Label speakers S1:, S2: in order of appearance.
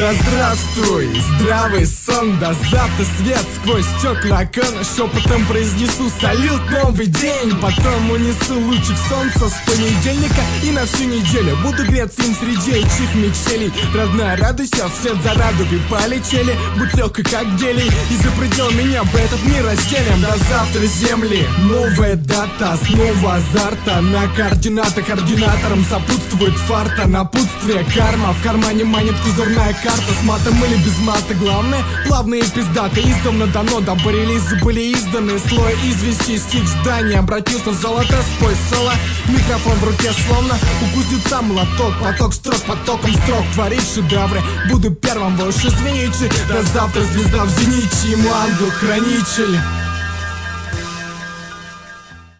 S1: Да здравствуй, здравый сон, до завтра свет сквозь стекла окна. Шепотом произнесу салют, новый день. Потом унесу лучик солнца с понедельника и на всю неделю буду греться им среди этих мечелей. Родная, радуйся, вслед за радугой полетели. Будь легкой, как гелий, и за предел меня в этот мир разделим. До завтра, земли. Новая дата, снова азарта. На координатах ординаторам сопутствует фарта. Напутствие, карма, в кармане манит козырная карта. С матом или без мата, главное, плавные пиздаты. Издавна дано, дабы релизы были изданы. Слой извести, стих здания обратился в золото, спой соло. Микрофон в руке, словно у кузнеца молоток. Поток строк, потоком строк творить шедевры. Буду первым, вы уж извините. До завтра, звезда в зените, ему ангел-хранитель.